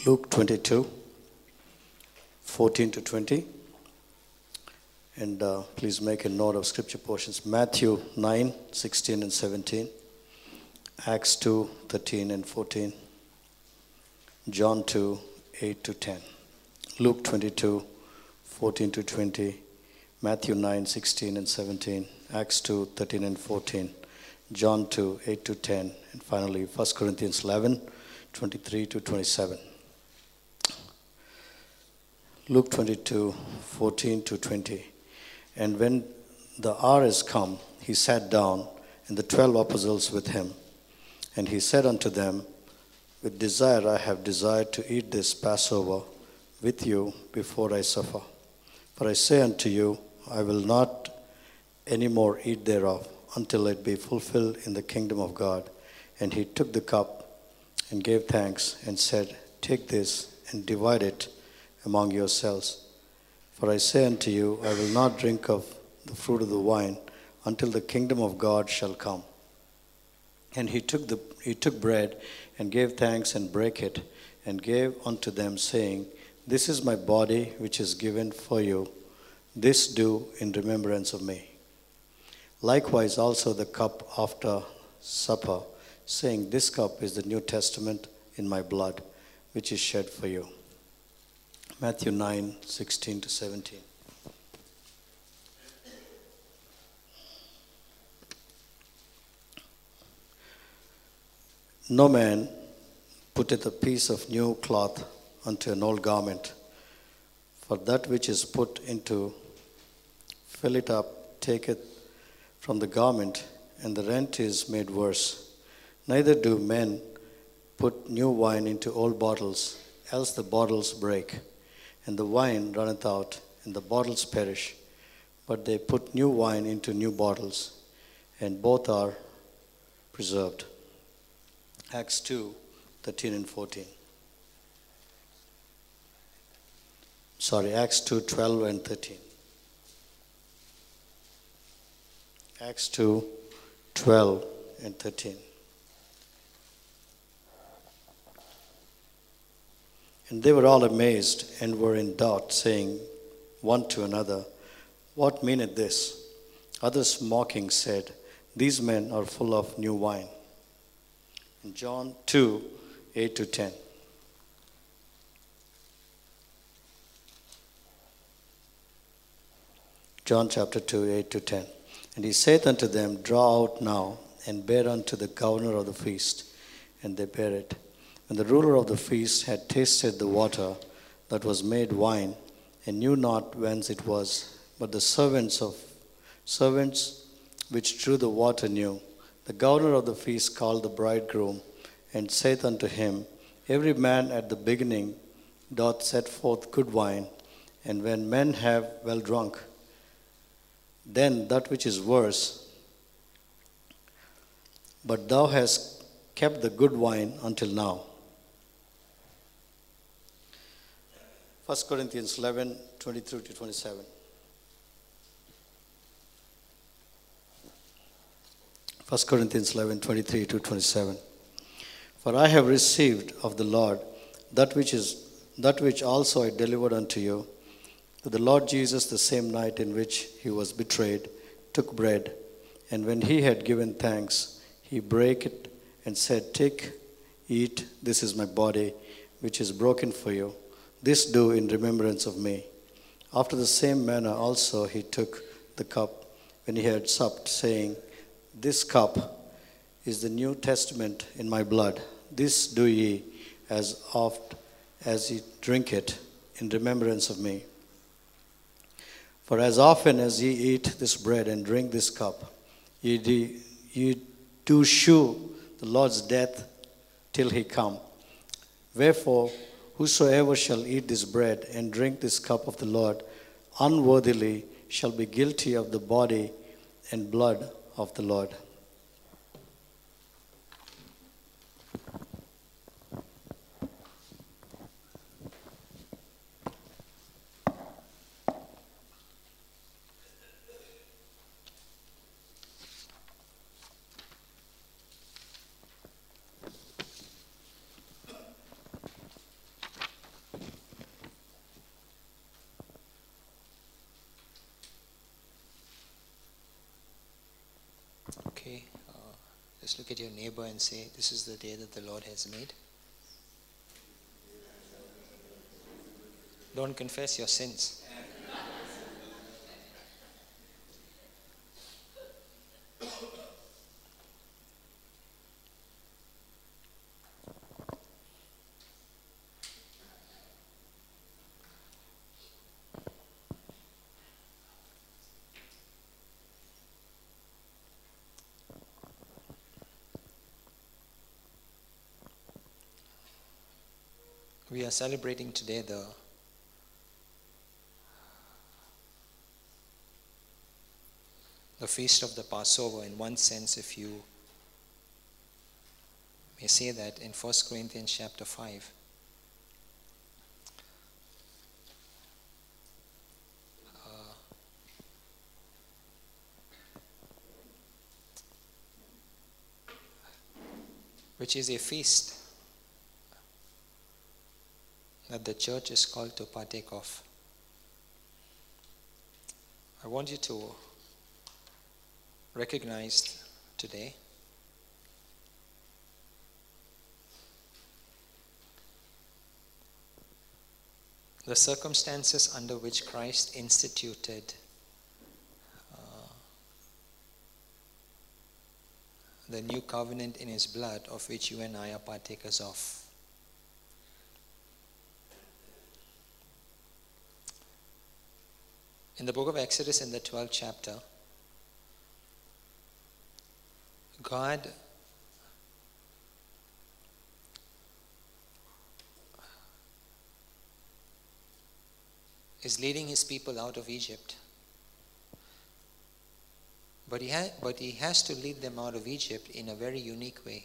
Luke 22, 14 to 20. And please make a note of scripture portions. Matthew 9, 16 and 17. Acts 2, 13 and 14. John 2, 8 to 10. Luke 22, 14 to 20. Matthew 9, 16 and 17. Acts 2, 13 and 14. John 2, 8 to 10. And finally, 1 Corinthians 11, 23 to 27. Luke 22, 14 to 20. And when the hour is come, he sat down, and the 12 apostles with him. And he said unto them, With desire I have desired to eat this Passover with you before I suffer. For I say unto you, I will not any more eat thereof, until it be fulfilled in the kingdom of God. And he took the cup, and gave thanks, and said, Take this, and divide it among yourselves. For I say unto you, I will not drink of the fruit of the vine, until the kingdom of God shall come. And he took bread, and gave thanks, and brake it, and gave unto them, saying, This is my body, which is given for you. This do in remembrance of me. Likewise also the cup after supper, saying, This cup is the New Testament in my blood, which is shed for you. Matthew 9, 16 to 17. No man putteth a piece of new cloth unto an old garment, for that which is put into fill it up taketh from the garment, and the rent is made worse. Neither do men put new wine into old bottles, else the bottles break, and the wine runneth out, and the bottles perish. But they put new wine into new bottles, and both are preserved. Acts 2, 13 and 14. Acts 2, 12 and 13. Acts 2, 12 and 13. And they were all amazed and were in doubt, saying one to another, What meaneth this? Others mocking said, These men are full of new wine. And John 2, 8 to 10. John chapter 2, 8 to 10. And he saith unto them, Draw out now, and bear unto the governor of the feast. And they bare it. When the ruler of the feast had tasted the water that was made wine, and knew not whence it was, but the servants which drew the water knew, the governor of the feast called the bridegroom, and saith unto him, Every man at the beginning doth set forth good wine, and when men have well drunk, then that which is worse. But thou hast kept the good wine until now. 1 Corinthians 11, 23 to 27. 1 Corinthians 11, 23 to 27. For I have received of the Lord that which also I delivered unto you, that the Lord Jesus, the same night in which he was betrayed, took bread, and when he had given thanks, he brake it and said, Take, eat, this is my body, which is broken for you. This do in remembrance of me. After the same manner also he took the cup when he had supped, saying, This cup is the New Testament in my blood. This do ye as oft as ye drink it in remembrance of me. For as often as ye eat this bread and drink this cup, ye do shew the Lord's death till he come. Wherefore, whosoever shall eat this bread and drink this cup of the Lord unworthily shall be guilty of the body and blood of the Lord. Just look at your neighbor and say, this is the day that the Lord has made. Don't confess your sins. We are celebrating today the feast of the Passover. In one sense, if you may say that, in 1 Corinthians chapter 5. Which is a feast that the church is called to partake of. I want you to recognize today the circumstances under which Christ instituted the new covenant in his blood, of which you and I are partakers of. In the book of Exodus, in the 12th chapter, God is leading his people out of Egypt. But he has to lead them out of Egypt in a very unique way.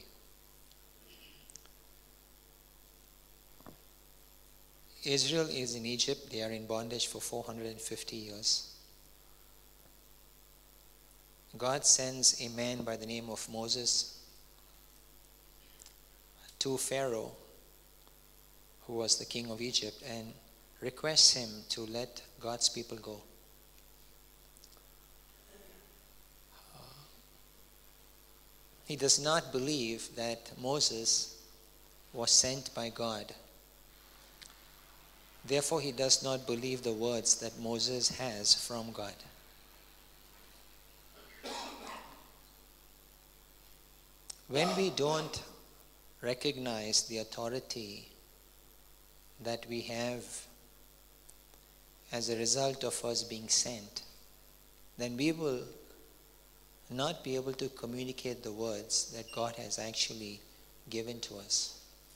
Israel is in Egypt. They are in bondage for 450 years. God sends a man by the name of Moses to Pharaoh, who was the king of Egypt, and requests him to let God's people go. He does not believe that Moses was sent by God. Therefore, he does not believe the words that Moses has from God. When we don't recognize the authority that we have as a result of us being sent, then we will not be able to communicate the words that God has actually given to us.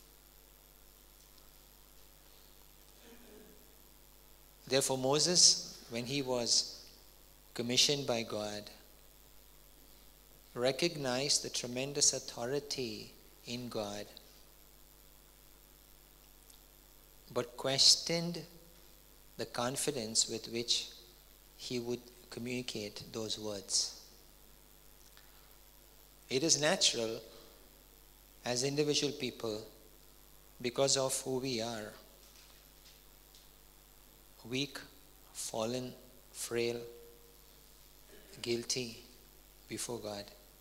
Therefore, Moses, when he was commissioned by God, recognized the tremendous authority in God, but questioned the confidence with which he would communicate those words. It is natural as individual people, because of who we are, weak, fallen, frail, guilty before God,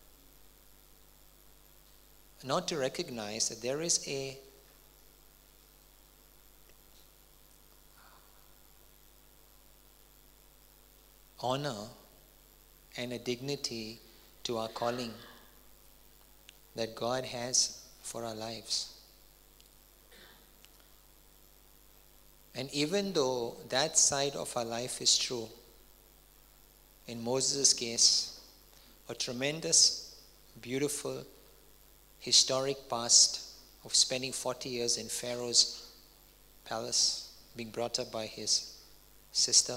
not to recognize that there is a honor and a dignity to our calling that God has for our lives. And even though that side of our life is true, in Moses' case, a tremendous, beautiful, historic past of spending 40 years in Pharaoh's palace, being brought up by his sister,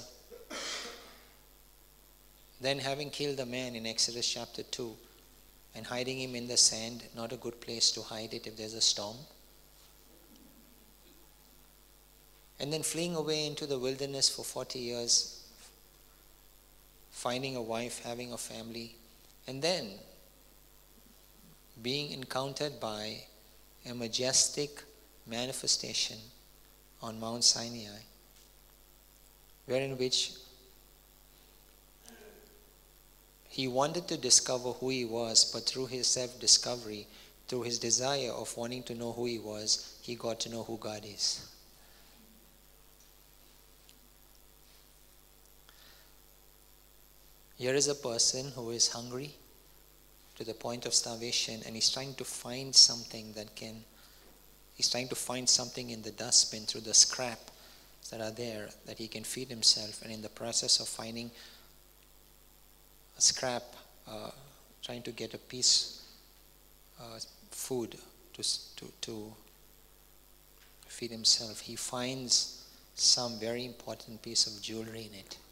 then having killed a man in Exodus chapter 2 and hiding him in the sand, not a good place to hide it if there's a storm. And then fleeing away into the wilderness for 40 years, finding a wife, having a family, and then being encountered by a majestic manifestation on Mount Sinai, wherein which he wanted to discover who he was, but through his self-discovery, through his desire of wanting to know who he was, he got to know who God is. Here is a person who is hungry to the point of starvation, and he's trying to find something he's trying to find something in the dustbin through the scrap that are there that he can feed himself, and in the process of finding a scrap, trying to get a piece food to feed himself, he finds some very important piece of jewelry in it.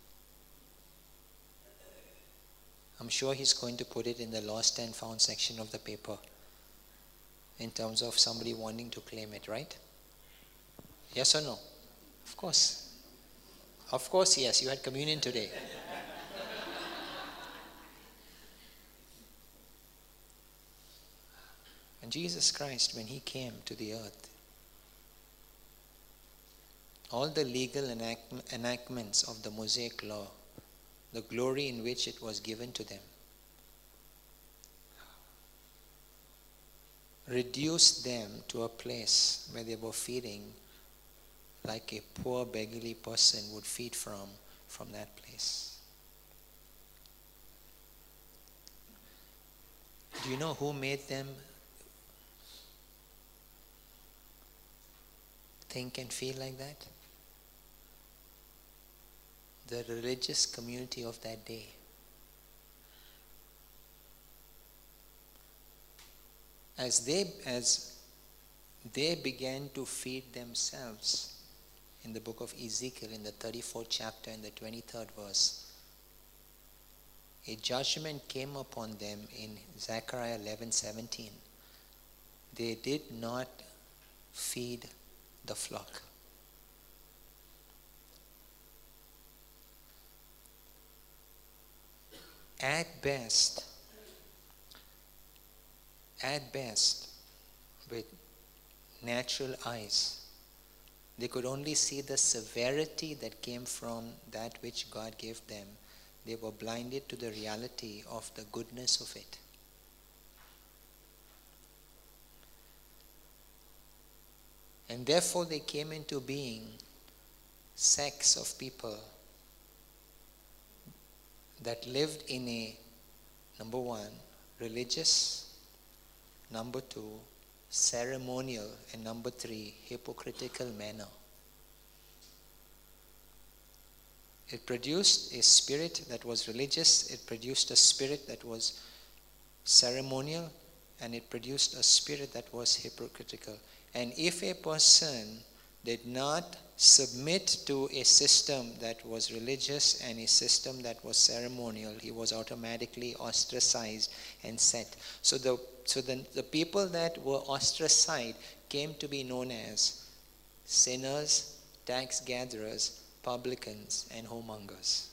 I'm sure he's going to put it in the lost and found section of the paper in terms of somebody wanting to claim it, right? Yes or no? Of course. Of course, yes. You had communion today. And Jesus Christ, when he came to the earth, all the legal enactments of the Mosaic law, the glory in which it was given to them, reduced them to a place where they were feeding like a poor beggarly person would feed from that place. Do you know who made them think and feel like that? The religious community of that day. As they began to feed themselves, in the book of Ezekiel, in the 34th chapter and the 23rd verse, a judgment came upon them in Zechariah 11:17. They did not feed the flock. At best, with natural eyes, they could only see the severity that came from that which God gave them. They were blinded to the reality of the goodness of it. And therefore they came into being sects of people that lived in a, number one, religious, number two, ceremonial, and number three, hypocritical manner. It produced a spirit that was religious, it produced a spirit that was ceremonial, and it produced a spirit that was hypocritical. And if a person did not submit to a system that was religious and a system that was ceremonial, he was automatically ostracized and set. So the people that were ostracized came to be known as sinners, tax gatherers, publicans, and whoremongers.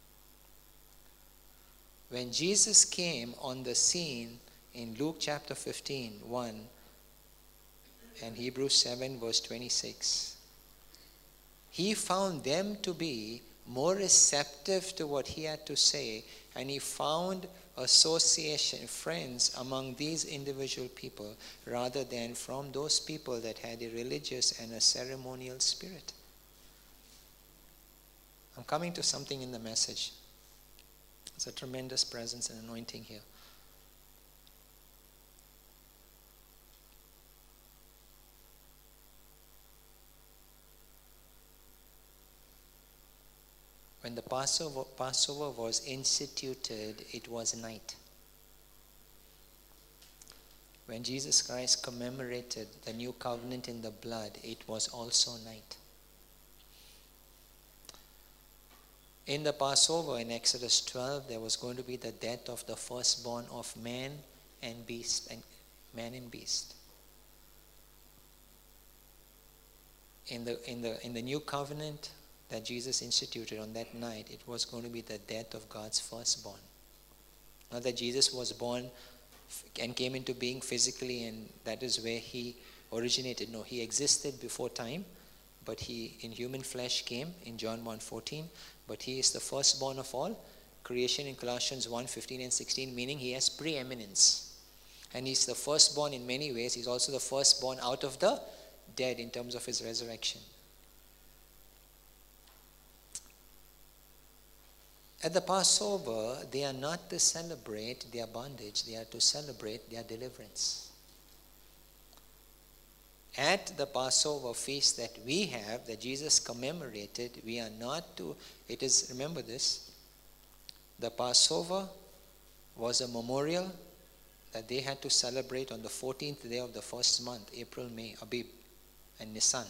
When Jesus came on the scene in Luke chapter 15:1 and Hebrews 7 verse 26, he found them to be more receptive to what he had to say, and he found association, friends among these individual people rather than from those people that had a religious and a ceremonial spirit. I'm coming to something in the message. There's a tremendous presence and anointing here. When the Passover was instituted, it was night. When Jesus Christ commemorated the new covenant in the blood, it was also night. In the Passover in Exodus 12, there was going to be the death of the firstborn of man and beast, and man and beast. In the new covenant that Jesus instituted on that night, it was going to be the death of God's firstborn. Not that Jesus was born and came into being physically and that is where he originated. No, he existed before time, but he in human flesh came in John 1:14. But he is the firstborn of all, creation in Colossians 1:15 and 16, meaning he has preeminence. And he's the firstborn in many ways. He's also the firstborn out of the dead in terms of his resurrection. At the Passover, they are not to celebrate their bondage, they are to celebrate their deliverance. At the Passover feast that we have, that Jesus commemorated, we are not to, it is, remember this, the Passover was a memorial that they had to celebrate on the 14th day of the first month, April, May, Abib, and Nisan.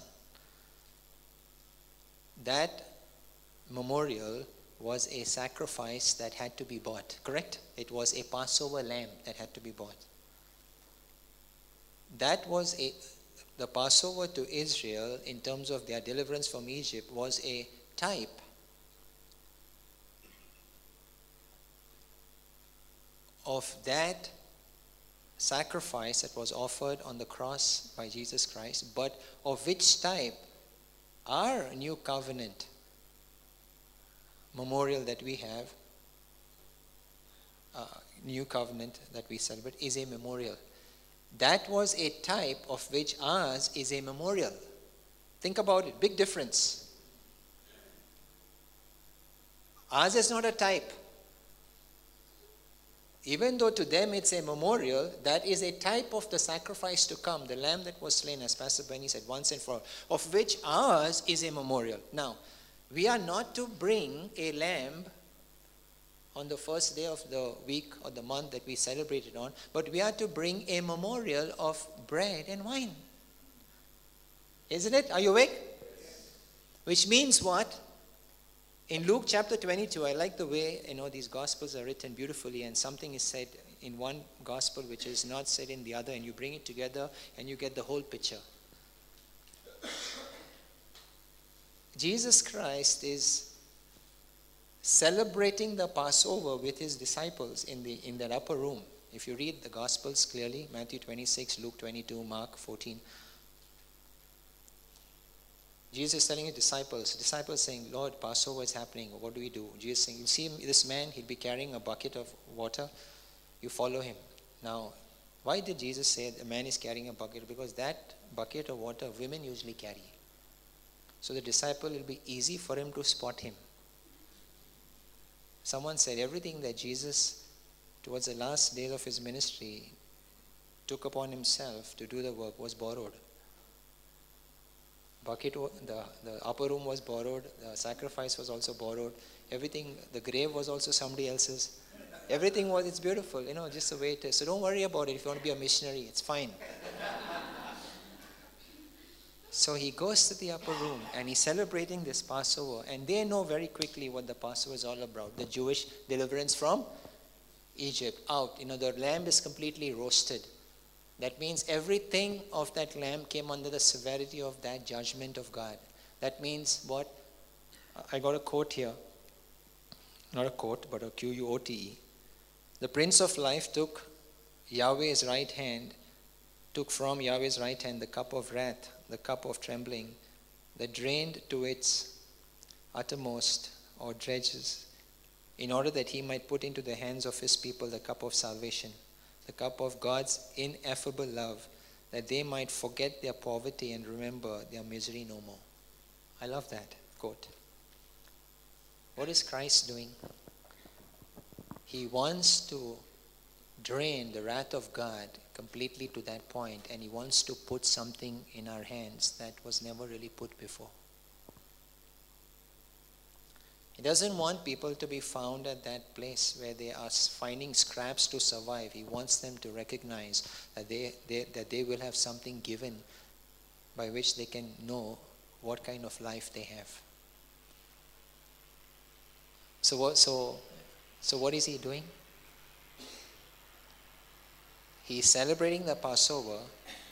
That memorial was a sacrifice that had to be bought, correct? It was a Passover lamb that had to be bought. That was the Passover to Israel in terms of their deliverance from Egypt was a type of that sacrifice that was offered on the cross by Jesus Christ, but of which type our new covenant memorial that we have, new covenant that we celebrate, is a memorial. That was a type of which ours is a memorial. Think about it, big difference. Ours is not a type. Even though to them it's a memorial, that is a type of the sacrifice to come, the lamb that was slain, as Pastor Benny said, once and for all, of which ours is a memorial. Now, we are not to bring a lamb on the first day of the week or the month that we celebrate it on, but we are to bring a memorial of bread and wine. Isn't it? Are you awake? Which means what? In Luke chapter 22, I like the way, these gospels are written beautifully, and something is said in one gospel which is not said in the other, and you bring it together and you get the whole picture. Jesus Christ is celebrating the Passover with his disciples in that upper room. If you read the Gospels clearly, Matthew 26, Luke 22, Mark 14. Jesus is telling his disciples saying, Lord, Passover is happening. What do we do? Jesus saying, you see this man, he'll be carrying a bucket of water. You follow him. Now, why did Jesus say a man is carrying a bucket? Because that bucket of water women usually carry. So the disciple, will be easy for him to spot him. Someone said everything that Jesus, towards the last days of his ministry, took upon himself to do the work was borrowed. The upper room was borrowed, the sacrifice was also borrowed, everything, the grave was also somebody else's. Everything was, it's beautiful, just the way it is. So don't worry about it if you want to be a missionary, it's fine. So he goes to the upper room and he's celebrating this Passover, and they know very quickly what the Passover is all about, the Jewish deliverance from Egypt out. The lamb is completely roasted. That means everything of that lamb came under the severity of that judgment of God. That means what? I got a quote here. Not a quote, but a Quote. The Prince of Life took from Yahweh's right hand the cup of wrath, the cup of trembling, that drained to its uttermost or dredges, in order that he might put into the hands of his people the cup of salvation, the cup of God's ineffable love, that they might forget their poverty and remember their misery no more. I love that quote. What is Christ doing? He wants to drain the wrath of God completely to that point, and he wants to put something in our hands that was never really put before. He doesn't want people to be found at that place where they are finding scraps to survive. He wants them to recognize that they will have something given by which they can know what kind of life they have. So what is he doing? He is celebrating the Passover,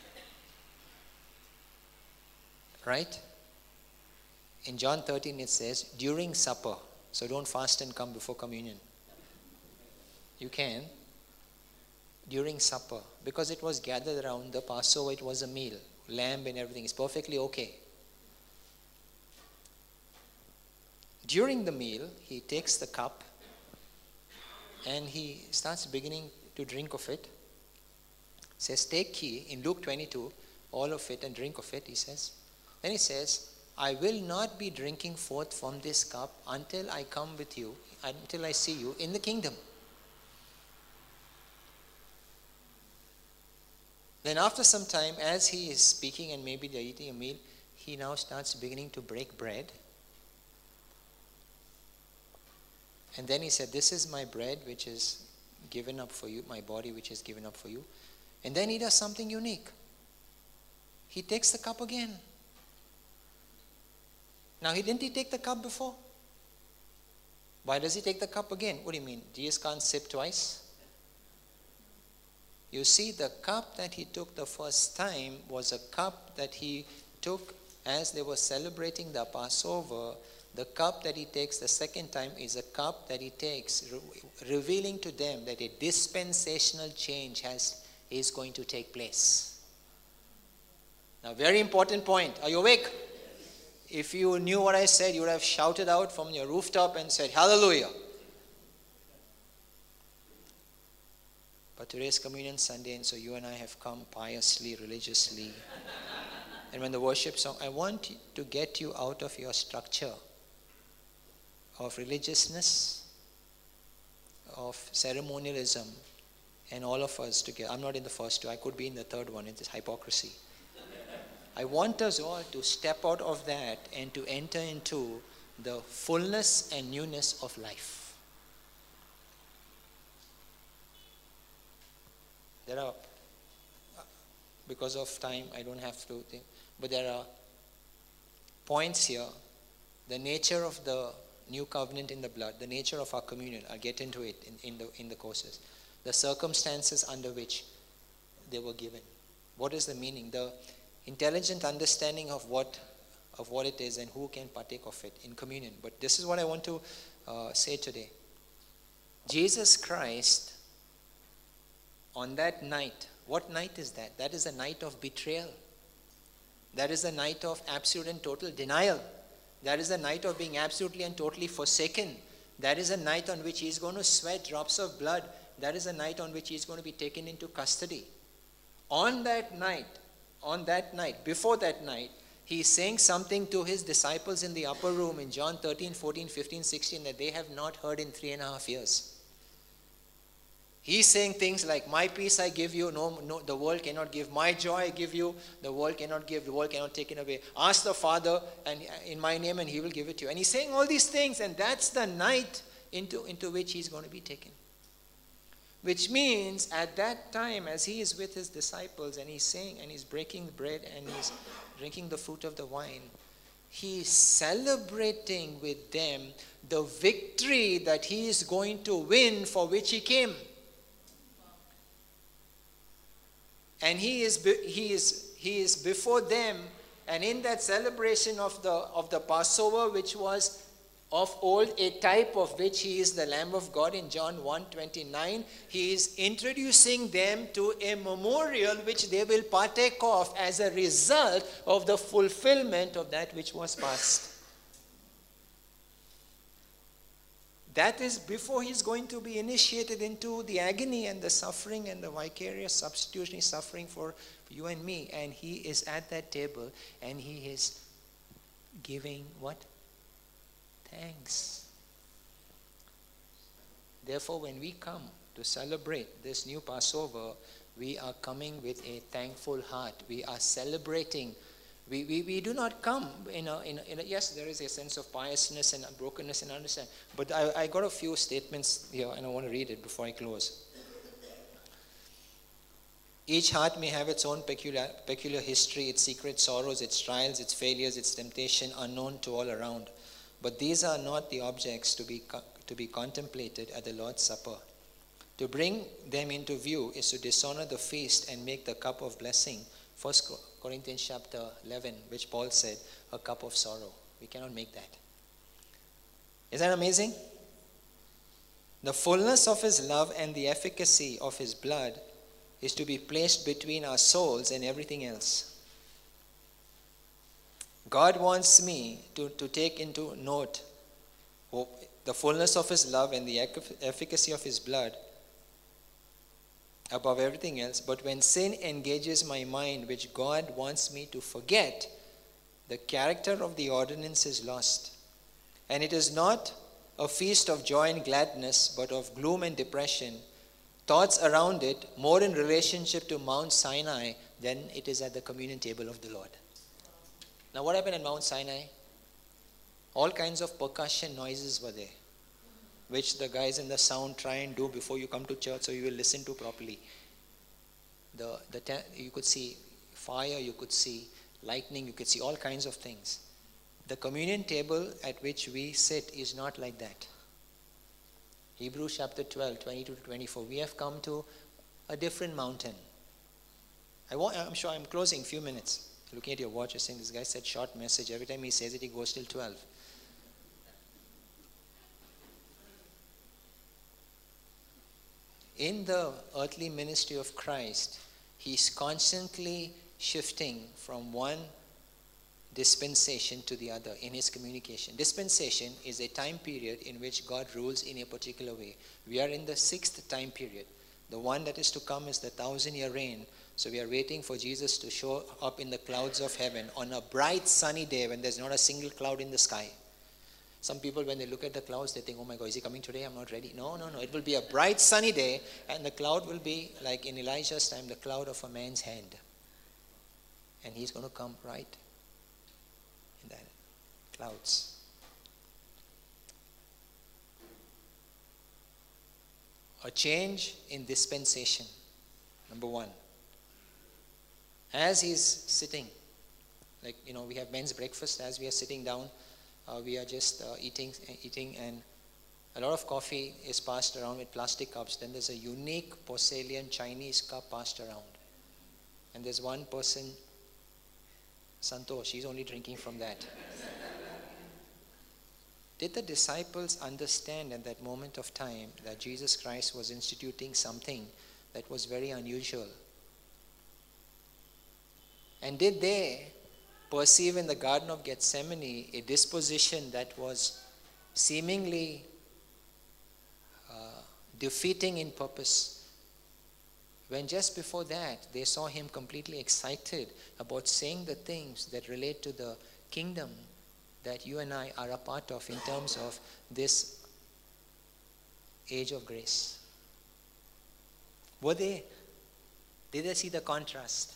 right? In John 13 it says, during supper. So don't fast and come before communion. You can. During supper. Because it was gathered around the Passover, it was a meal. Lamb and everything is perfectly okay. During the meal, he takes the cup and he starts beginning to drink of it. Says, take ye, in Luke 22, all of it and drink of it, he says. Then he says, I will not be drinking forth from this cup until I come with you, until I see you in the kingdom. Then after some time, as he is speaking and maybe they're eating a meal, he now starts beginning to break bread. And then he said, this is my bread which is given up for you, my body which is given up for you. And then he does something unique. He takes the cup again. Now, didn't he take the cup before? Why does he take the cup again? What do you mean? Jesus can't sip twice? You see, the cup that he took the first time was a cup that he took as they were celebrating the Passover. The cup that he takes the second time is a cup that he takes, revealing to them that a dispensational change is going to take place. Now, very important point. Are you awake? If you knew what I said, you would have shouted out from your rooftop and said, hallelujah. But today's Communion Sunday, and so you and I have come piously, religiously. And when the worship song, I want to get you out of your structure of religiousness, of ceremonialism, and all of us together. I'm not in the first two. I could be in the third one. It's hypocrisy. I want us all to step out of that and to enter into the fullness and newness of life. There are, because of time, I don't have to think, but there are points here. The nature of the new covenant in the blood, the nature of our communion. I'll get into it in the courses. The circumstances under which they were given. What is the meaning? The intelligent understanding of what it is and who can partake of it in communion. But this is what I want to say today. Jesus Christ, on that night, what night is that? That is a night of betrayal. That is a night of absolute and total denial. That is a night of being absolutely and totally forsaken. That is a night on which he is going to sweat drops of blood. That is a night on which he is going to be taken into custody. On that night, before that night, he is saying something to his disciples in the upper room in John 13, 14, 15, 16 that they have not heard in 3.5 years. He's saying things like, my peace I give you, no, the world cannot give. My joy I give you, the world cannot give, the world cannot take it away. Ask the Father and in my name and he will give it to you. And he's saying all these things, and that's the night into which he's going to be taken. Which means at that time, as he is with his disciples and he's saying, and he's breaking the bread and he's drinking the fruit of the wine, he's celebrating with them the victory that he is going to win for which he came. And he is before them, and in that celebration of the Passover, which was of old a type of which he is the Lamb of God in John 1:29, he is introducing them to a memorial which they will partake of as a result of the fulfillment of that which was past. That is before he's going to be initiated into the agony and the suffering and the vicarious substitutionary suffering for you and me. And he is at that table and he is giving what? Thanks. Therefore, when we come to celebrate this new Passover, we are coming with a thankful heart. We are celebrating. We do not come in a yes, there is a sense of piousness and brokenness and understand. But I got a few statements here and I want to read it before I close. Each heart may have its own peculiar history, its secret sorrows, its trials, its failures, its temptation unknown to all around. But these are not the objects to be contemplated at the Lord's Supper. To bring them into view is to dishonor the feast and make the cup of blessing, 1 Corinthians chapter 11, which Paul said, a cup of sorrow. We cannot make that. Is that amazing? The fullness of his love and the efficacy of his blood is to be placed between our souls and everything else. God wants me to take into note the fullness of his love and the efficacy of his blood above everything else. But when sin engages my mind, which God wants me to forget, the character of the ordinance is lost. And it is not a feast of joy and gladness, but of gloom and depression. Thoughts around it more in relationship to Mount Sinai than it is at the communion table of the Lord. Now what happened at Mount Sinai? All kinds of percussion noises were there, which the guys in the sound try and do before you come to church so you will listen to properly. You could see fire, you could see lightning, you could see all kinds of things. The communion table at which we sit is not like that. Hebrews chapter 12, 22 to 24. We have come to a different mountain. I'm sure I'm closing a few minutes. Looking at your watch, you're saying this guy said short message. Every time he says it, he goes till 12. In the earthly ministry of Christ, he's constantly shifting from one dispensation to the other in his communication. Dispensation is a time period in which God rules in a particular way. We are in the 6th time period. The one that is to come is the 1,000-year reign. So we are waiting for Jesus to show up in the clouds of heaven on a bright sunny day when there's not a single cloud in the sky. Some people, when they look at the clouds, they think, oh my God, is he coming today? I'm not ready. No. It will be a bright sunny day, and the cloud will be like in Elijah's time, the cloud of a man's hand. And he's going to come right in that clouds. A change in dispensation. Number one. As he's sitting, we have men's breakfast. As we are sitting down, we are just eating, and a lot of coffee is passed around with plastic cups. Then there's a unique porcelain Chinese cup passed around. And there's one person, Santosh, she's only drinking from that. Did the disciples understand at that moment of time that Jesus Christ was instituting something that was very unusual? And did they perceive in the Garden of Gethsemane a disposition that was seemingly defeating in purpose, when just before that they saw him completely excited about saying the things that relate to the kingdom that you and I are a part of in terms of this age of grace? Did they see the contrast?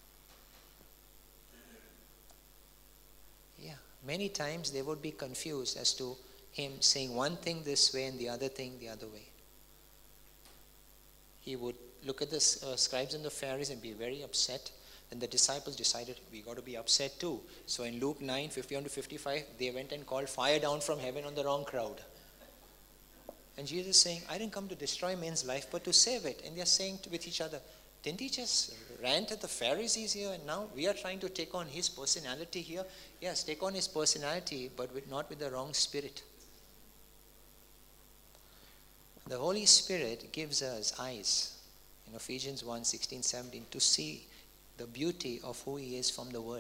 Yeah, many times they would be confused as to him saying one thing this way and the other thing the other way. He would look at the scribes and the Pharisees and be very upset. Then the disciples decided, we got to be upset too. So in Luke 9, 51 to 55, they went and called fire down from heaven on the wrong crowd. And Jesus is saying, I didn't come to destroy men's life, but to save it. And they're saying with each other, didn't he just rant at the Pharisees here? And now we are trying to take on his personality here. Yes, take on his personality, but not with the wrong spirit. The Holy Spirit gives us eyes in Ephesians 1, 16, 17 to see the beauty of who he is from the Word.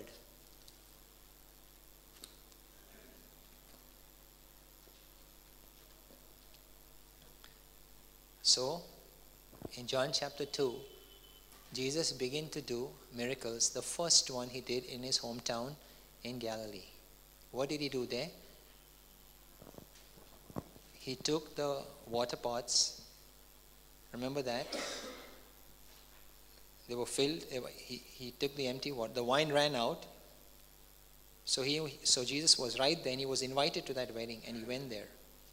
So, in John chapter 2, Jesus began to do miracles. The first one he did in his hometown in Galilee. What did he do there? He took the water pots. Remember that? They were filled. He took the empty water. The wine ran out. So Jesus was right then. He was invited to that wedding and he went there.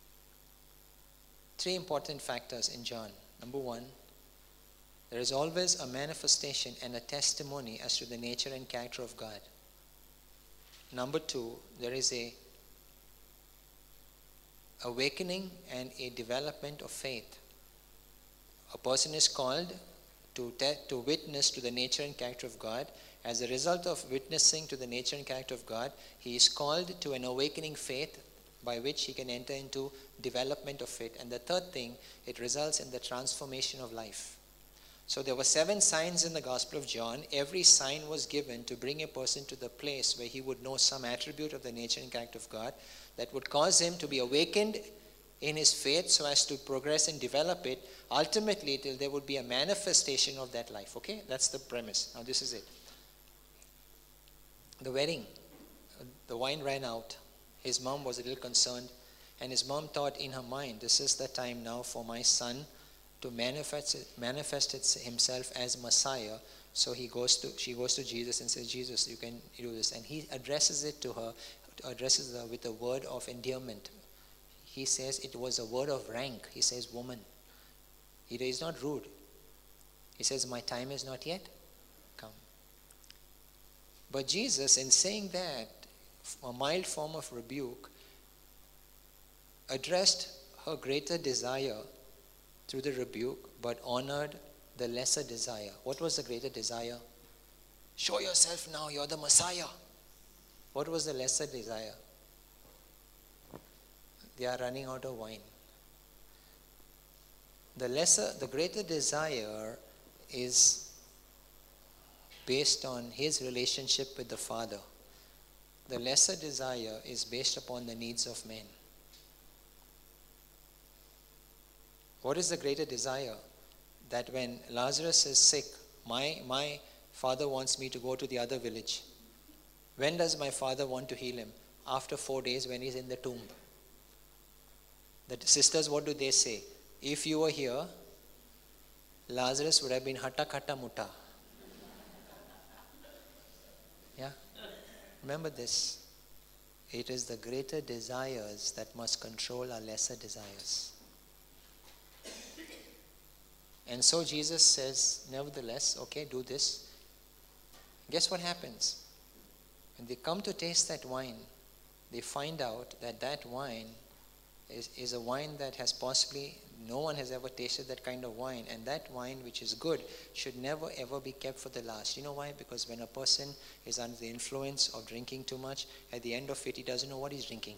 3 important factors in John. Number 1, there is always a manifestation and a testimony as to the nature and character of God. Number 2, there is a awakening and a development of faith. A person is called to witness to the nature and character of God. As a result of witnessing to the nature and character of God, he is called to an awakening faith by which he can enter into development of faith. And the third thing, it results in the transformation of life. So there were 7 signs in the Gospel of John. Every sign was given to bring a person to the place where he would know some attribute of the nature and character of God that would cause him to be awakened in his faith so as to progress and develop it, ultimately till there would be a manifestation of that life. Okay? That's the premise. Now this is it. The wedding, the wine ran out. His mom was a little concerned, and his mom thought in her mind, this is the time now for my son to manifest himself as Messiah. So she goes to Jesus and says, Jesus, you can do this. And he addresses her with a word of endearment. He says it was a word of rank. He says, woman. He is not rude. He says, my time is not yet come. But Jesus, in saying that, a mild form of rebuke, addressed her greater desire through the rebuke, but honored the lesser desire. What was the greater desire? Show yourself now, you're the Messiah. What was the lesser desire? They are running out of wine. The greater desire is based on his relationship with the Father. The lesser desire is based upon the needs of men. What is the greater desire? That when Lazarus is sick, my father wants me to go to the other village. When does my father want to heal him? After 4 days when he's in the tomb. The sisters, what do they say? If you were here, Lazarus would have been hatta kata mutta. Yeah? Remember this. It is the greater desires that must control our lesser desires. And so Jesus says, nevertheless, okay, do this. Guess what happens? When they come to taste that wine, they find out that that wine is a wine that has possibly, no one has ever tasted that kind of wine. And that wine, which is good, should never ever be kept for the last. You know why? Because when a person is under the influence of drinking too much, at the end of it, he doesn't know what he's drinking.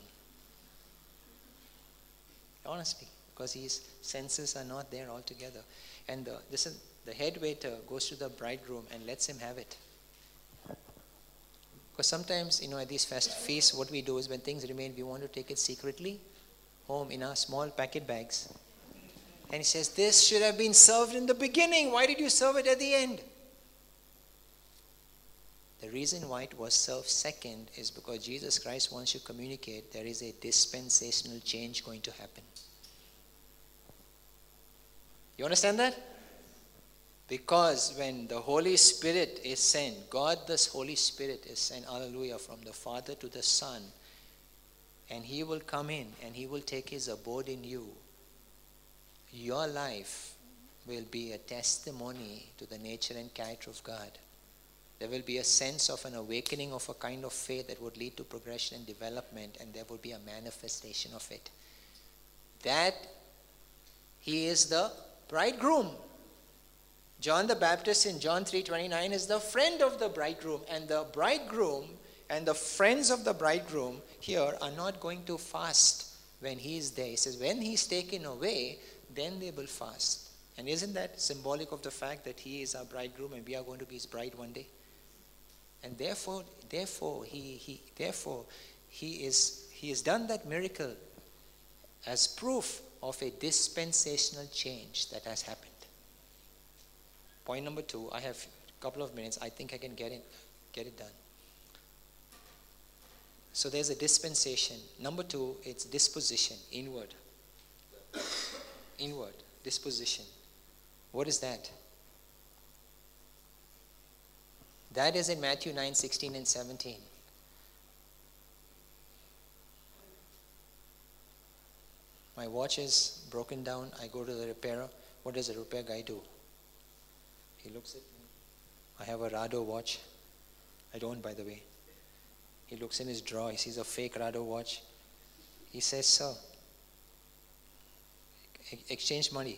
Honestly, because his senses are not there altogether. And the head waiter goes to the bridegroom and lets him have it. Because sometimes, at these feasts, what we do is when things remain, we want to take it secretly home in our small packet bags. And he says, this should have been served in the beginning. Why did you serve it at the end? The reason why it was served second is because Jesus Christ wants to communicate there is a dispensational change going to happen. You understand that? Because when the Holy Spirit is sent, God the Holy Spirit is sent, hallelujah, from the Father to the Son, and He will come in and He will take His abode in you, your life will be a testimony to the nature and character of God. There will be a sense of an awakening of a kind of faith that would lead to progression and development, and there will be a manifestation of it. That He is the bridegroom. John the Baptist in John 3:29 is the friend of the bridegroom, and the bridegroom and the friends of the bridegroom here are not going to fast when he is there. He says when he's taken away, then they will fast. And isn't that symbolic of the fact that he is our bridegroom and we are going to be his bride one day? And therefore he has done that miracle as proof of a dispensational change that has happened. Point number 2, I have a couple of minutes. I think I can get it done. So there's a dispensation. Number 2, it's disposition, inward. Inward, disposition. What is that? That is in Matthew 9:16 and 17. My watch is broken down. I go to the repairer. What does the repair guy do? He looks at me. I have a Rado watch. I don't, by the way. He looks in his drawer. He sees a fake Rado watch. He says, sir, exchange money.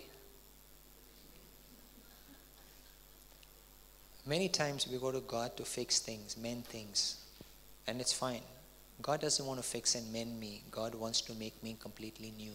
Many times we go to God to fix things, mend things. And it's fine. God doesn't want to fix and mend me. God wants to make me completely new.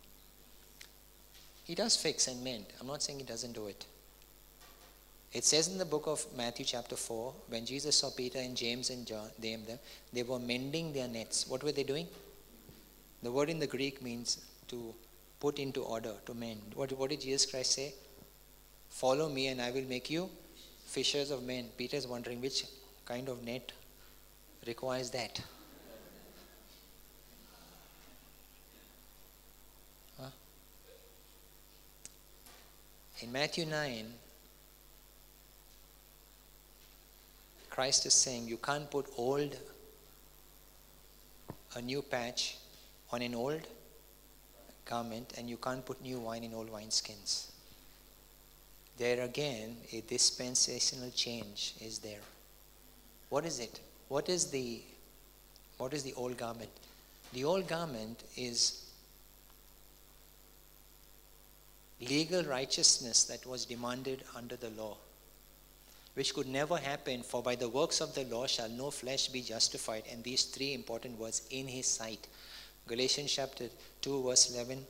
He does fix and mend. I'm not saying He doesn't do it. It says in the book of Matthew chapter 4, when Jesus saw Peter and James and John, they were mending their nets. What were they doing? The word in the Greek means to put into order, to mend. What did Jesus Christ say? Follow me and I will make you fishers of men. Peter is wondering which kind of net requires that. Huh? In Matthew 9, Christ is saying you can't put a new patch on an old garment, and you can't put new wine in old wineskins. There again, a dispensational change is there. What is it? What is the old garment? The old garment is legal righteousness that was demanded under the law, which could never happen, for by the works of the law shall no flesh be justified. And these three important words, in his sight. Galatians chapter 2 verse 11,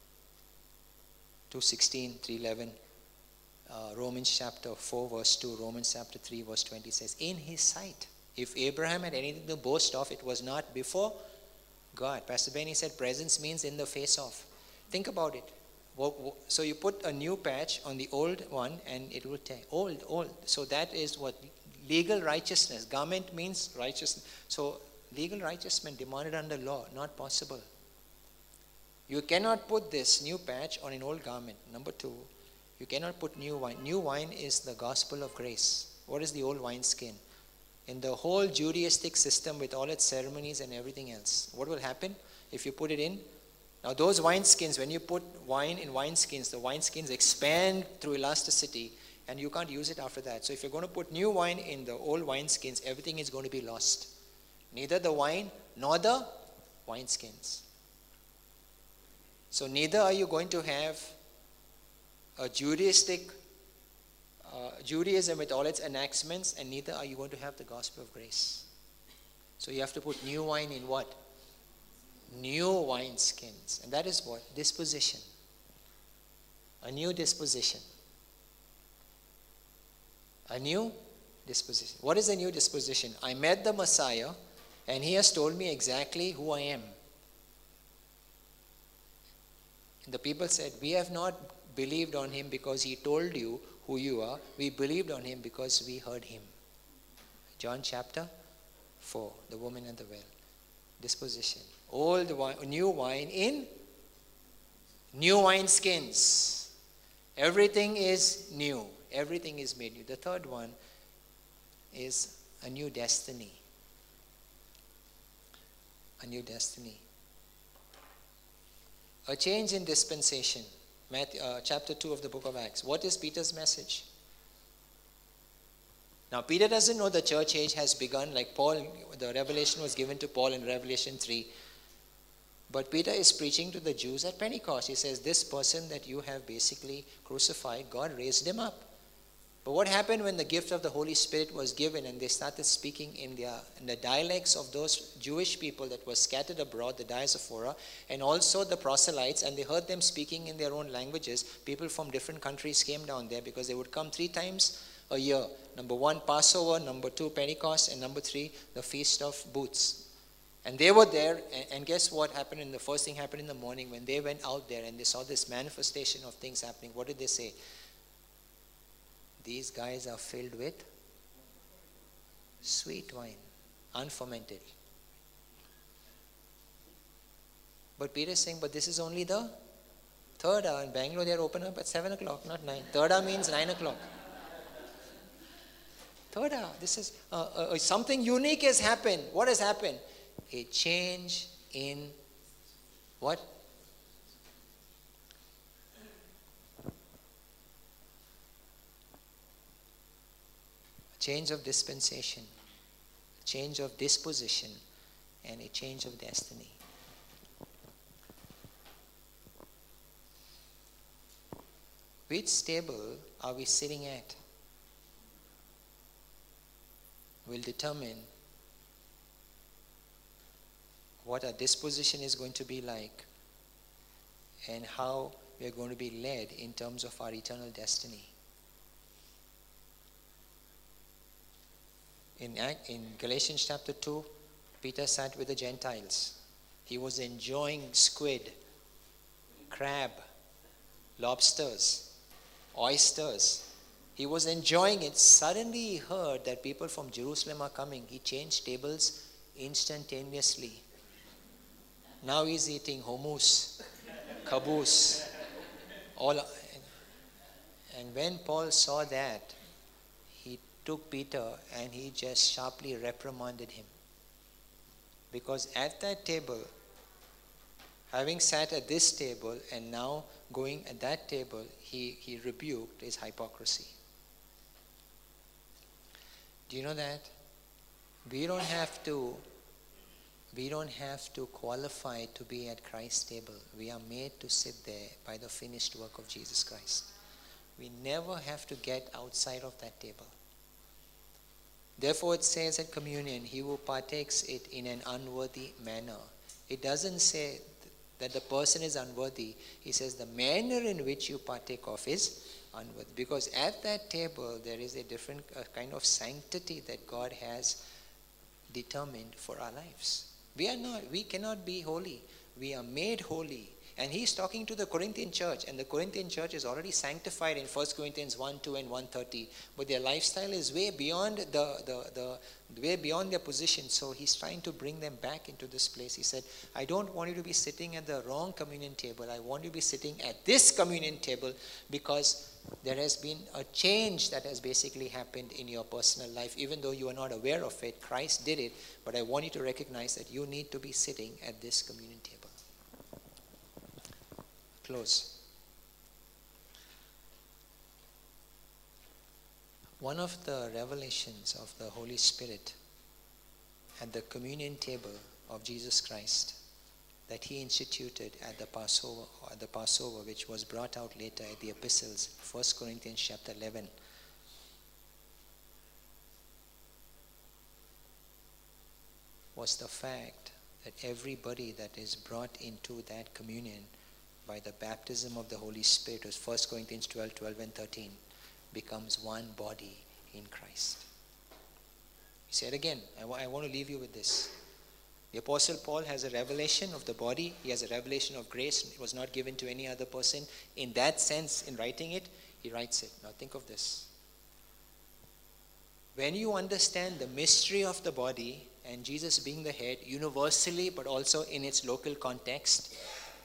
2:16, 3:11. Romans chapter 4 verse 2, Romans chapter 3 verse 20 says, in his sight. If Abraham had anything to boast of, it was not before God. Pastor Benny said presence means in the face of. Think about it. So you put a new patch on the old one and it will tear. Old. So that is what legal righteousness. Garment means righteousness. So legal righteousness demanded under law, not possible. You cannot put this new patch on an old garment. Number two, you cannot put new wine. New wine is the gospel of grace. What is the old wineskin? In the whole Judaistic system with all its ceremonies and everything else, what will happen if you put it in? Now those wineskins, when you put wine in wineskins, the wineskins expand through elasticity and you can't use it after that. So if you're going to put new wine in the old wineskins, everything is going to be lost. Neither the wine nor the wineskins. So neither are you going to have a Judaism with all its enactments, and neither are you going to have the gospel of grace. So you have to put new wine in what? New wineskins. And that is what? Disposition. A new disposition. A new disposition. What is a new disposition? I met the Messiah and he has told me exactly who I am. And the people said, we have not believed on him because he told you who you are. We believed on him because we heard him. John chapter 4, the woman at the well. Disposition. Old wine, new wine in new wineskins. Everything is new. Everything is made new. The third one is a new destiny. A new destiny. A change in dispensation. Chapter 2 of the book of Acts. What is Peter's message? Now, Peter doesn't know the church age has begun like Paul. The revelation was given to Paul in Revelation 3. But Peter is preaching to the Jews at Pentecost. He says, this person that you have basically crucified, God raised him up. But what happened when the gift of the Holy Spirit was given and they started speaking in the dialects of those Jewish people that were scattered abroad, the diaspora, and also the proselytes, and they heard them speaking in their own languages? People from different countries came down there because they would come 3 times a year. Number 1, Passover. Number 2, Pentecost. And number 3, the Feast of Booths. And they were there, and guess what happened? The first thing happened in the morning when they went out there and they saw this manifestation of things happening. What did they say? These guys are filled with sweet wine, unfermented. But Peter is saying, but this is only the third hour. In Bangalore, they are open up at 7 o'clock, not 9. Third hour means 9 o'clock. Third hour. This is something unique has happened. What has happened? A change in what? Change of dispensation, change of disposition, and a change of destiny. Which stable are we sitting at will determine what our disposition is going to be like and how we are going to be led in terms of our eternal destiny. In Galatians chapter 2, Peter sat with the Gentiles. He was enjoying squid, crab, lobsters, oysters. He was enjoying it. Suddenly he heard that people from Jerusalem are coming. He changed tables instantaneously. Now he's eating hummus, caboose, all. And when Paul saw that, he took Peter and he just sharply reprimanded him. Because at that table, having sat at this table and now going at that table, he rebuked his hypocrisy. Do you know that? We don't have to qualify to be at Christ's table. We are made to sit there by the finished work of Jesus Christ. We never have to get outside of that table. Therefore it says at communion, he who partakes it in an unworthy manner. It doesn't say that the person is unworthy. He says the manner in which you partake of is unworthy. Because at that table there is a different kind of sanctity that God has determined for our lives. We cannot be holy. We are made holy. And he's talking to the Corinthian church, and the Corinthian church is already sanctified in 1 Corinthians 1, 2 and 130. But their lifestyle is way beyond way beyond their position. So he's trying to bring them back into this place. He said, I don't want you to be sitting at the wrong communion table. I want you to be sitting at this communion table, because there has been a change that has basically happened in your personal life. Even though you are not aware of it, Christ did it. But I want you to recognize that you need to be sitting at this communion table. Close. One of the revelations of the Holy Spirit at the communion table of Jesus Christ that he instituted at the Passover, which was brought out later at the epistles, 1 Corinthians chapter 11. Was the fact that everybody that is brought into that communion by the baptism of the Holy Spirit, was 1 Corinthians 12, 12 and 13, becomes one body in Christ. He said again, I want to leave you with this. The Apostle Paul has a revelation of the body. He has a revelation of grace. It was not given to any other person. In that sense, in writing it, he writes it. Now think of this. When you understand the mystery of the body and Jesus being the head universally, but also in its local context,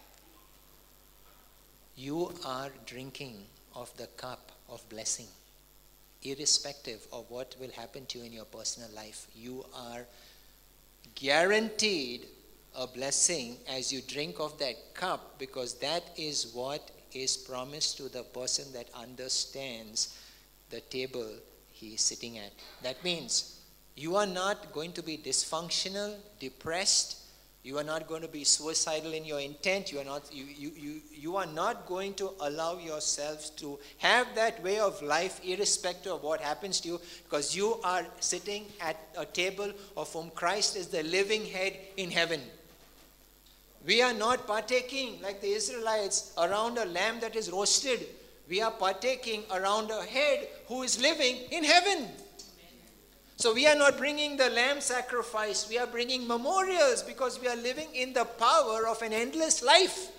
you are drinking of the cup of blessing. Irrespective of what will happen to you in your personal life, you are guaranteed a blessing as you drink of that cup, because that is what is promised to the person that understands the table he is sitting at. That means you are not going to be dysfunctional, depressed. You are not going to be suicidal in your intent. You are not going to allow yourselves to have that way of life irrespective of what happens to you, because you are sitting at a table of whom Christ is the living head in heaven. We are not partaking like the Israelites around a lamb that is roasted. We are partaking around a head who is living in heaven. So we are not bringing the lamb sacrifice. We are bringing memorials, because we are living in the power of an endless life.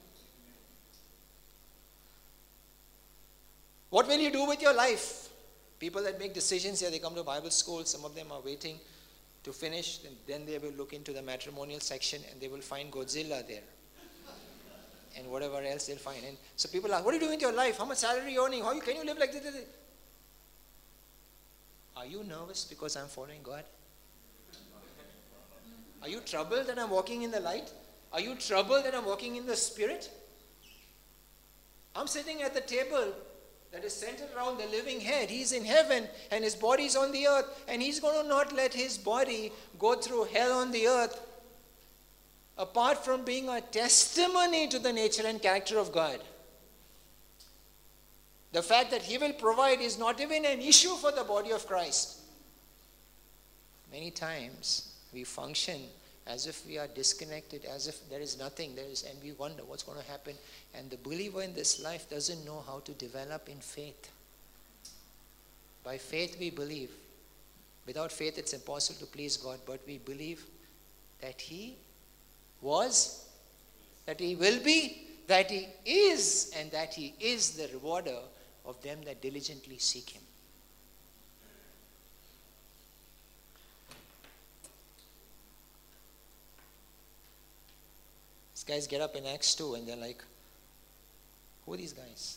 What will you do with your life? People that make decisions here, they come to Bible school. Some of them are waiting to finish. And then they will look into the matrimonial section and they will find Godzilla there. And whatever else they'll find. And so people ask, what are you doing with your life? How much salary are you earning? Can you live like this? Are you nervous because I'm following God? Are you troubled that I'm walking in the light? Are you troubled that I'm walking in the Spirit? I'm sitting at the table that is centered around the living head. He's in heaven and his body's on the earth, and he's going to not let his body go through hell on the earth apart from being a testimony to the nature and character of God. The fact that he will provide is not even an issue for the body of Christ. Many times we function as if we are disconnected, as if there is nothing, and we wonder what's going to happen. And the believer in this life doesn't know how to develop in faith. By faith we believe. Without faith it's impossible to please God, but we believe that he was, that he will be, that he is, and that he is the rewarder of them that diligently seek him. These guys get up in Acts 2 and they're like, who are these guys?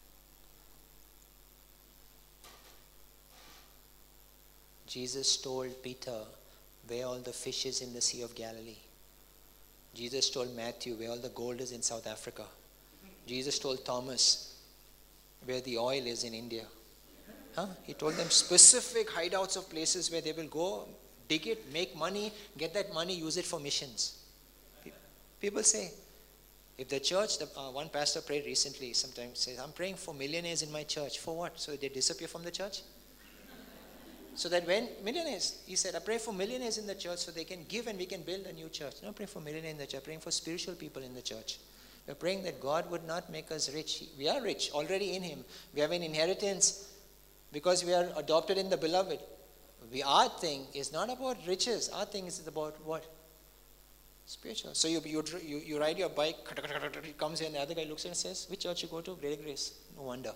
Jesus told Peter, where all the fish is in the Sea of Galilee. Jesus told Matthew, where all the gold is in South Africa. Jesus told Thomas, where the oil is in India. He told them specific hideouts of places where they will go, dig it, make money, get that money, use it for missions. People say, if the church, one pastor prayed recently, sometimes says, I'm praying for millionaires in my church. For what? So they disappear from the church? So that when millionaires, he said, I pray for millionaires in the church so they can give and we can build a new church. No, pray for millionaires in the church. I'm praying for spiritual people in the church. We're praying that God would not make us rich. We are rich already in him. We have an inheritance because we are adopted in the beloved. Our thing is not about riches. Our thing is about what? Spiritual. So you ride your bike, it comes here and the other guy looks and says, which church you go to? Greater Grace. No wonder.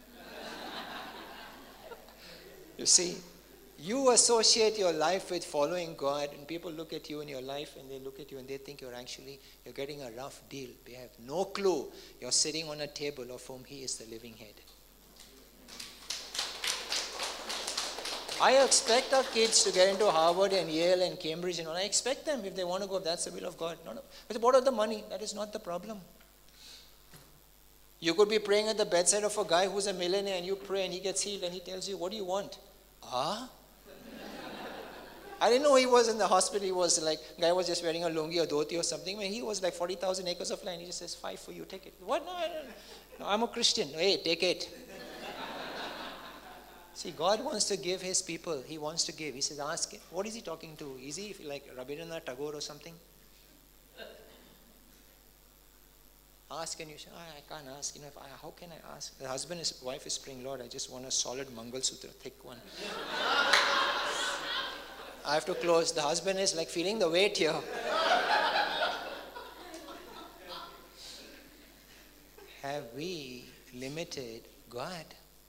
You see, you associate your life with following God, and people look at you in your life and they look at you and they think you're getting a rough deal. They have no clue you're sitting on a table of whom he is the living head. I expect our kids to get into Harvard and Yale and Cambridge and all. I expect them if they want to go, if that's the will of God. No. But what about the money? That is not the problem. You could be praying at the bedside of a guy who's a millionaire and you pray and he gets healed and he tells you, what do you want? I didn't know he was in the hospital. He was like, guy was just wearing a lungi or dhoti or something. When he was like 40,000 acres of land, he just says, 5 for you, take it. What? No, I'm a Christian. Hey, take it. See, God wants to give his people. He wants to give. He says, ask him. What is he talking to? Is he like Rabindranath Tagore or something? Ask and you say, I can't ask. How can I ask? The husband, his wife is praying, Lord, I just want a solid Mangal Sutra, thick one. I have to close. The husband is like feeling the weight here. Have we limited God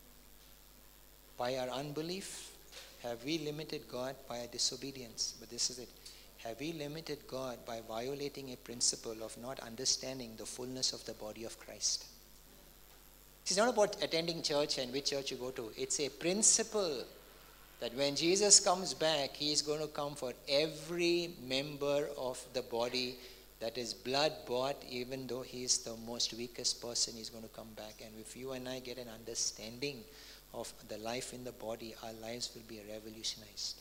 by our unbelief? Have we limited God by our disobedience? But this is it. Have we limited God by violating a principle of not understanding the fullness of the body of Christ? It's not about attending church and which church you go to. It's a principle that when Jesus comes back, he is going to come for every member of the body that is blood bought, even though he is the most weakest person, he's going to come back. And if you and I get an understanding of the life in the body, our lives will be revolutionized.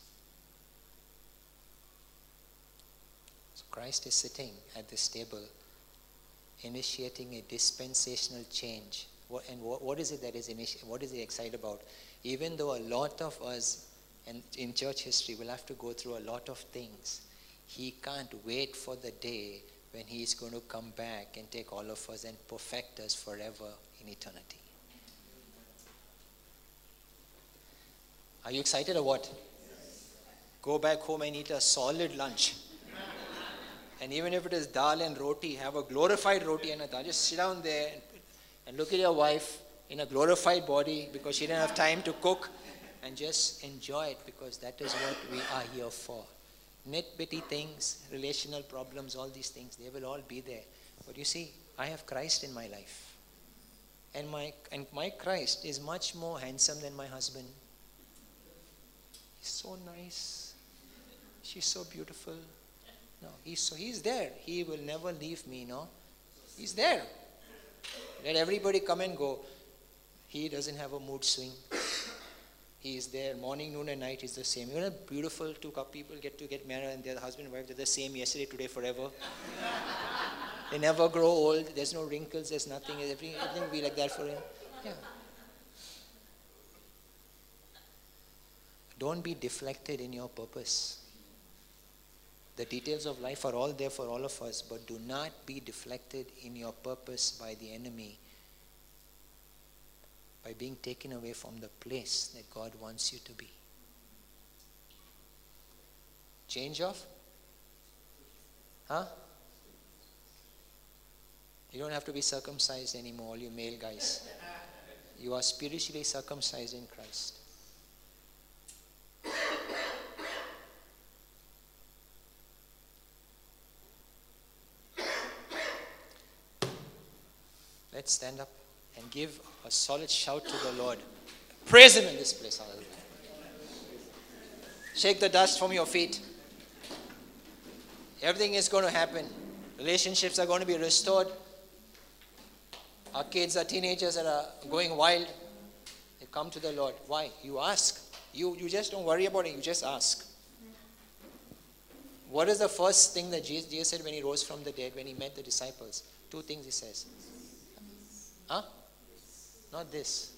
So Christ is sitting at this table, initiating a dispensational change. What is it that is what is he excited about? Even though a lot of us and in church history will have to go through a lot of things, he can't wait for the day when he is going to come back and take all of us and perfect us forever in eternity. Are you excited or what? Go back home and eat a solid lunch. And even if it is dal and roti, have a glorified roti and a dal. Just sit down there and look at your wife in a glorified body because she didn't have time to cook, and just enjoy it because that is what we are here for. Nitpitty things, relational problems, all these things, they will all be there. But you see, I have Christ in my life. And my Christ is much more handsome than my husband. He's so nice. She's so beautiful. No, he's there. He will never leave me, no. He's there. Let everybody come and go. He doesn't have a mood swing. He is there. Morning, noon, and night is the same. You know, beautiful two people get married and they're the husband and wife. They're the same yesterday, today, forever. They never grow old. There's no wrinkles. There's nothing. Everything will be like that for him. Yeah. Don't be deflected in your purpose. The details of life are all there for all of us, but do not be deflected in your purpose by the enemy, by being taken away from the place that God wants you to be. Change of? You don't have to be circumcised anymore, all you male guys. You are spiritually circumcised in Christ. Let's stand up and give a solid shout to the Lord. Praise Him in this place. Hallelujah. Shake the dust from your feet. Everything is going to happen. Relationships are going to be restored. Our kids are teenagers that are going wild. They come to the Lord. Why? You ask. You just don't worry about it. You just ask. What is the first thing that Jesus said when He rose from the dead, when He met the disciples? 2 things He says. Huh? Not this.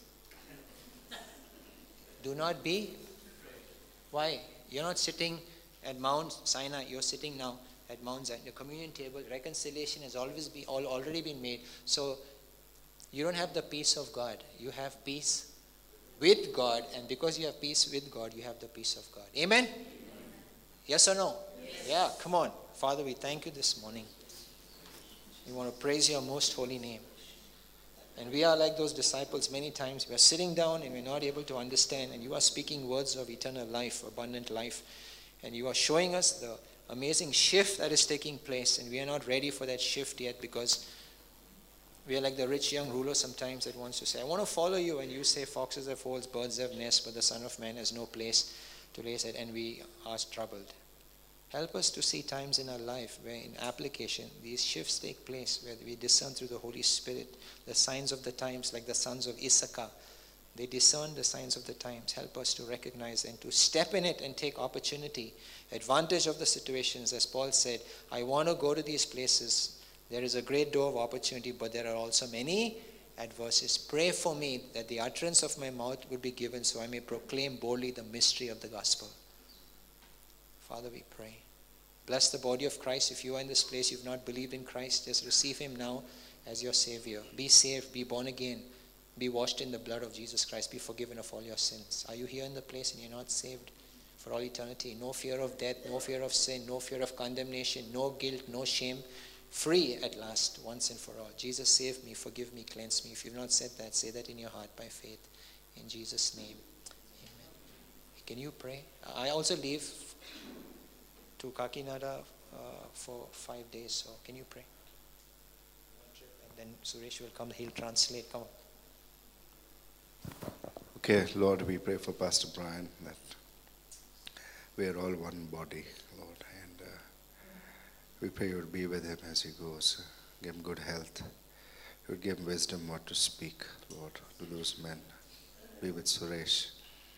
Do not be. Why? You're not sitting at Mount Sinai. You're sitting now at Mount Zion. The communion table, reconciliation has already been made. So you don't have the peace of God. You have peace with God. And because you have peace with God, you have the peace of God. Amen? Yes or no? Yes. Yeah, come on. Father, we thank you this morning. We want to praise your most holy name. And we are like those disciples many times. We are sitting down and we're not able to understand. And you are speaking words of eternal life, abundant life. And you are showing us the amazing shift that is taking place. And we are not ready for that shift yet, because we are like the rich young ruler sometimes that wants to say, I want to follow you. And you say, foxes have holes, birds have nests, but the Son of Man has no place to lay his head. And we are troubled. Help us to see times in our life where in application these shifts take place, where we discern through the Holy Spirit the signs of the times, like the sons of Issachar. They discern the signs of the times. Help us to recognize and to step in it and take opportunity, advantage of the situations. As Paul said, I want to go to these places. There is a great door of opportunity, but there are also many adversities. Pray for me that the utterance of my mouth would be given so I may proclaim boldly the mystery of the gospel. Father, we pray. Bless the body of Christ. If you are in this place, you've not believed in Christ, just receive Him now as your Savior. Be saved, be born again, be washed in the blood of Jesus Christ, be forgiven of all your sins. Are you here in the place and you're not saved for all eternity? No fear of death, no fear of sin, no fear of condemnation, no guilt, no shame. Free at last, once and for all. Jesus, save me, forgive me, cleanse me. If you've not said that, say that in your heart by faith. In Jesus' name, amen. Can you pray? I also leave to Kakinada for 5 days, so can you pray? And then Suresh will come, he'll translate. Come on. Okay, Lord, we pray for Pastor Brian that we are all one body, Lord, and we pray you would be with him as he goes. Give him good health. You would give him wisdom what to speak, Lord, to those men. Be with Suresh.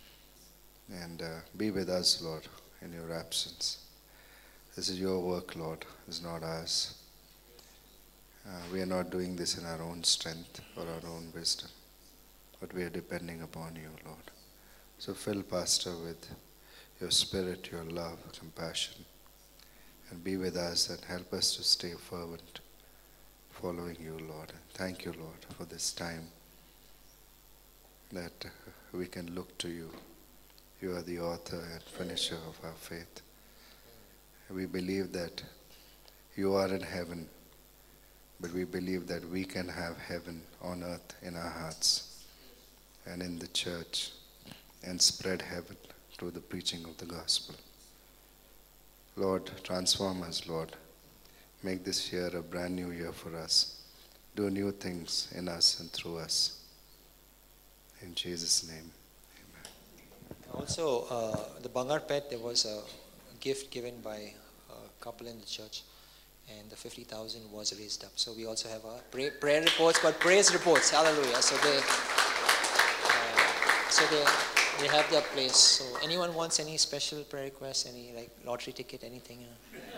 And be with us, Lord, in your absence. This is your work, Lord. It's not ours. We are not doing this in our own strength or our own wisdom, but we are depending upon you, Lord. So fill Pastor with your spirit, your love, compassion, and be with us and help us to stay fervent, following you, Lord. And thank you, Lord, for this time that we can look to you. You are the author and finisher of our faith. We believe that you are in heaven, but we believe that we can have heaven on earth in our hearts and in the church and spread heaven through the preaching of the gospel. Lord, transform us, Lord. Make this year a brand new year for us. Do new things in us and through us. In Jesus' name, amen. Also, the Bangar Pet, there was a gift given by a couple in the church, and the 50,000 was raised up. So we also have our prayer reports, but praise reports. Hallelujah. So they have their place. So anyone wants any special prayer requests, any like lottery ticket, anything?